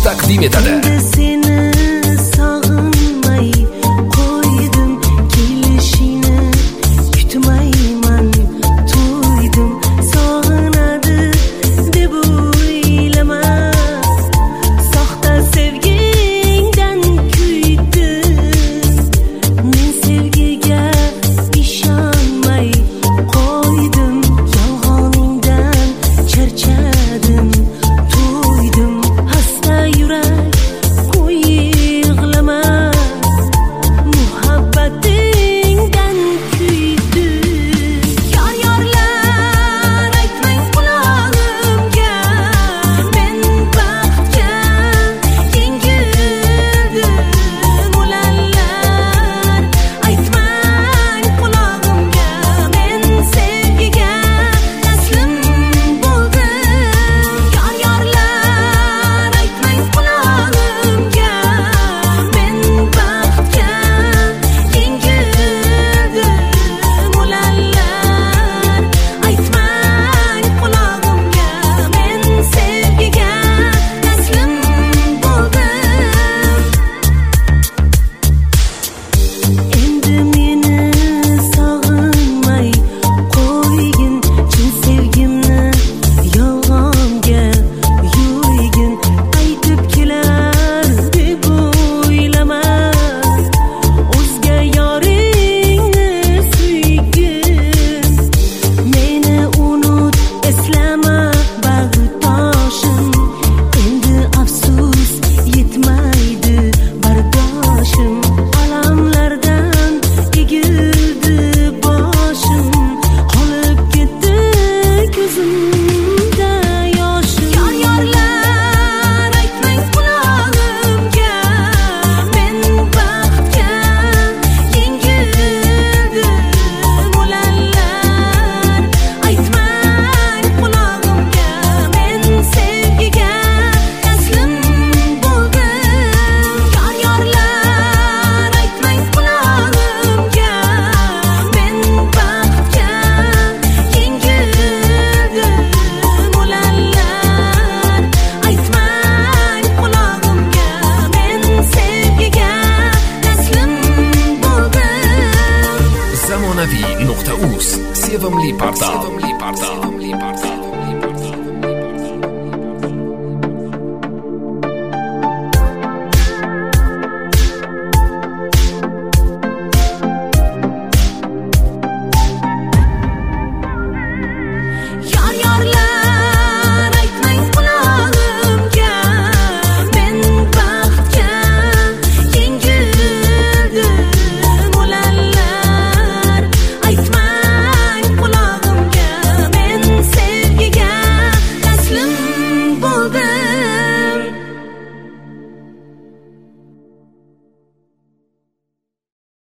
taqdim etadi. Seni sog'inmay qo'ydim, kelishini kutmayman, to'ydim, sog'inadi deb o'ylama. Soxta sevgingdan kuydim, men sevgiga ishonmay qo'ydim, yolg'oningdan charchadim, to'ydim, hasta yurak qo'y yig'lama. Muhabbatingdan kuydim. Yor-yorlar aytmang qulog'imga, men baxtga yengildim. Ularlar aytmang qulog'imga, men sevgiga taslim bo'ldim. Yor-yorlar aytmang qulog'imga, men baxtga yengildim. Ularlar aytmang qulog'imga, men sevgiga taslim bo'ldim. Endi meni sog'inmay qo'ygin, chin sevgimni yolg'onga yo'ygin. Aytib kelar deb o'ylama, o'zga yoringni suygin. Meni unut, eslama bag'ritoshim, endi afsus yetmaydi bardoshim. Alamlardan egildi boshim, qolib ketdi ko'zimda yoshim. Yor-yorlar aytmang qulog'imga, men baxtga yengildim. Ularlar aytmang qulog'imga, men sevgiga taslim bo'ldim. Yor-yorlar aytmang qulog'imga, men baxtga yengildim. Ularlar aytmang qulog'imga, men sevgiga taslim bo'ldim. Zamonaviy.uz sevimli portal.